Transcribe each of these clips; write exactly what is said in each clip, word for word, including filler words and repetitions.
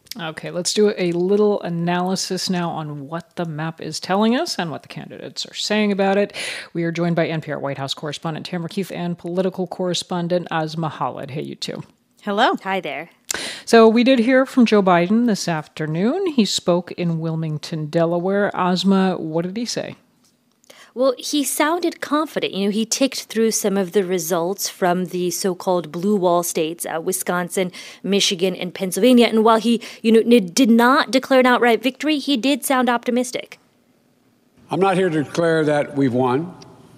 Okay, let's do a little analysis now on what the map is telling us and what the candidates are saying about it. We are joined by N P R White House correspondent Tamara Keith and political correspondent Asma Khalid. Hey, you two. Hello. Hi there. So we did hear from Joe Biden this afternoon. He spoke in Wilmington, Delaware. Asma, what did he say? Well, he sounded confident. You know, he ticked through some of the results from the so-called blue wall states, uh, Wisconsin, Michigan, and Pennsylvania. And while he, you know, did not declare an outright victory, he did sound optimistic. I'm not here to declare that we've won,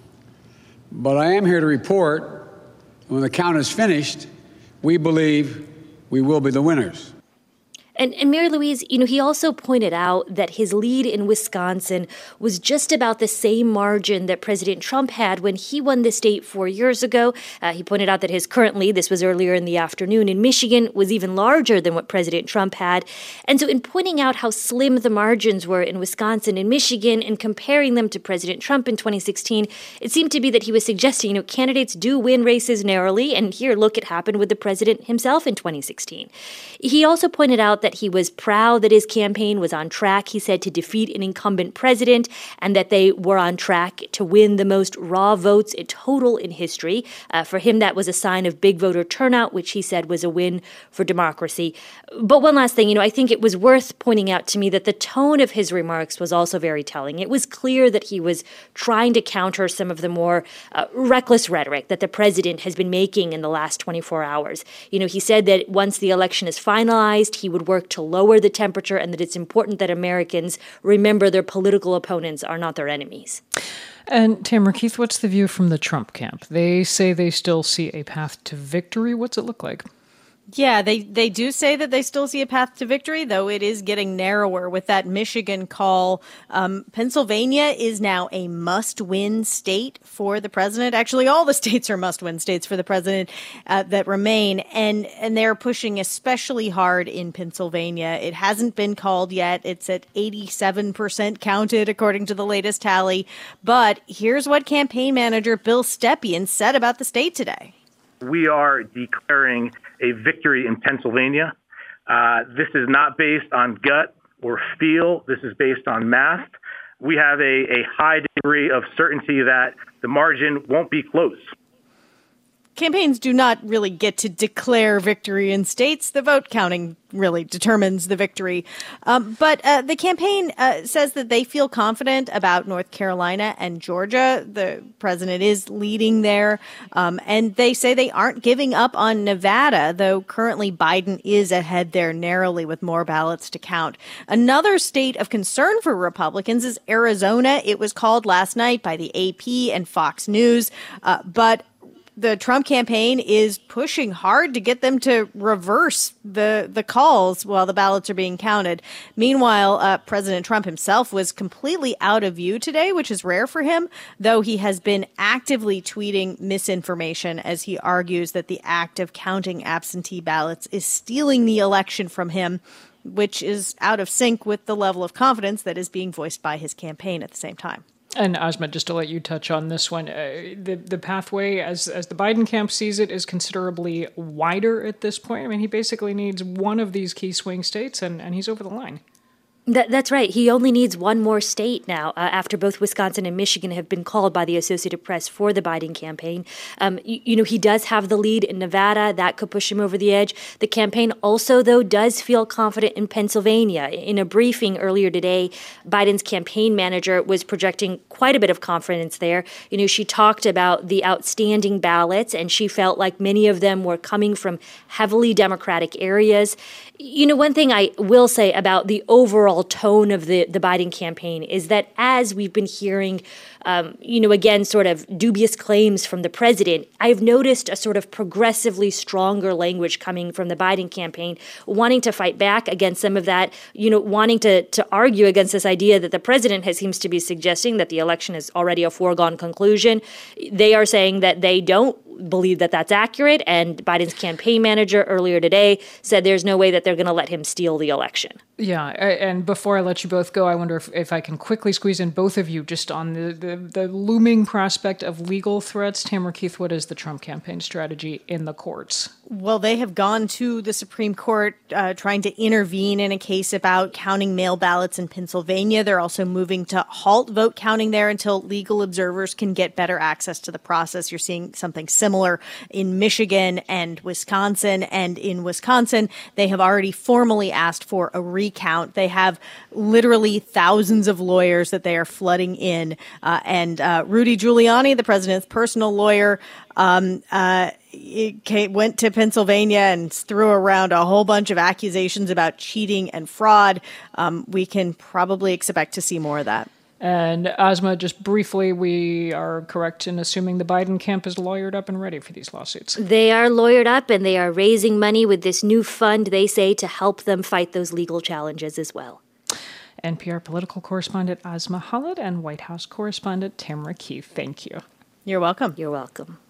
but I am here to report when the count is finished, we believe we will be the winners. And, and Mary Louise, you know, he also pointed out that his lead in Wisconsin was just about the same margin that President Trump had when he won the state four years ago. Uh, he pointed out that his current lead, this was earlier in the afternoon, in Michigan was even larger than what President Trump had. And so in pointing out how slim the margins were in Wisconsin and Michigan and comparing them to President Trump in twenty sixteen, it seemed to be that he was suggesting, you know, candidates do win races narrowly. And here, look, it happened with the president himself in twenty sixteen. He also pointed out that he was proud that his campaign was on track, he said, to defeat an incumbent president and that they were on track to win the most raw votes in total in history. Uh, for him, that was a sign of big voter turnout, which he said was a win for democracy. But one last thing, you know, I think it was worth pointing out to me that the tone of his remarks was also very telling. It was clear that he was trying to counter some of the more uh, reckless rhetoric that the president has been making in the last twenty-four hours. You know, he said that once the election is finalized, he would work to lower the temperature and that it's important that Americans remember their political opponents are not their enemies. And Tamara Keith, what's the view from the Trump camp? They say they still see a path to victory. What's it look like? Yeah, they, they do say that they still see a path to victory, though it is getting narrower with that Michigan call. Um, Pennsylvania is now a must-win state for the president. Actually, all the states are must-win states for the president uh, that remain, and, and they're pushing especially hard in Pennsylvania. It hasn't been called yet. It's at eighty-seven percent counted, according to the latest tally. But here's what campaign manager Bill Stepien said about the state today. We are declaring a victory in Pennsylvania. Uh, this is not based on gut or feel. This is based on math. We have a, a high degree of certainty that the margin won't be close. Campaigns do not really get to declare victory in states. The vote counting really determines the victory. Um, but uh, the campaign uh, says that they feel confident about North Carolina and Georgia. The president is leading there. Um, and they say they aren't giving up on Nevada, though currently Biden is ahead there narrowly with more ballots to count. Another state of concern for Republicans is Arizona. It was called last night by the A P and Fox News. Uh, but the Trump campaign is pushing hard to get them to reverse the the calls while the ballots are being counted. Meanwhile, uh, President Trump himself was completely out of view today, which is rare for him, though he has been actively tweeting misinformation as he argues that the act of counting absentee ballots is stealing the election from him, which is out of sync with the level of confidence that is being voiced by his campaign at the same time. And Asma, just to let you touch on this one, uh, the the pathway, as as the Biden camp sees it, is considerably wider at this point. I mean, he basically needs one of these key swing states, and, and he's over the line. That, that's right. He only needs one more state now uh, after both Wisconsin and Michigan have been called by the Associated Press for the Biden campaign. Um, you, you know, he does have the lead in Nevada. That could push him over the edge. The campaign also, though, does feel confident in Pennsylvania. In a briefing earlier today, Biden's campaign manager was projecting quite a bit of confidence there. You know, she talked about the outstanding ballots, and she felt like many of them were coming from heavily Democratic areas. You know, one thing I will say about the overall tone of the, the Biden campaign is that as we've been hearing, um, you know, again, sort of dubious claims from the president, I've noticed a sort of progressively stronger language coming from the Biden campaign, wanting to fight back against some of that, you know, wanting to, to argue against this idea that the president has seems to be suggesting that the election is already a foregone conclusion. They are saying that they don't believe that that's accurate, and Biden's campaign manager earlier today said there's no way that they're going to let him steal the election. Yeah, and before I let you both go, I wonder if, if I can quickly squeeze in both of you just on the, the, the looming prospect of legal threats. Tamara Keith, what is the Trump campaign strategy in the courts? Well, they have gone to the Supreme Court uh, trying to intervene in a case about counting mail ballots in Pennsylvania. They're also moving to halt vote counting there until legal observers can get better access to the process. You're seeing something similar in Michigan and Wisconsin. And in Wisconsin, they have already formally asked for a recount. They have literally thousands of lawyers that they are flooding in. Uh, and uh, Rudy Giuliani, the president's personal lawyer, um, uh, it came, went to Pennsylvania and threw around a whole bunch of accusations about cheating and fraud. Um, we can probably expect to see more of that. And Asma, just briefly, we are correct in assuming the Biden camp is lawyered up and ready for these lawsuits. They are lawyered up, and they are raising money with this new fund, they say, to help them fight those legal challenges as well. N P R political correspondent Asma Khalid and White House correspondent Tamara Keith, thank you. You're welcome. You're welcome.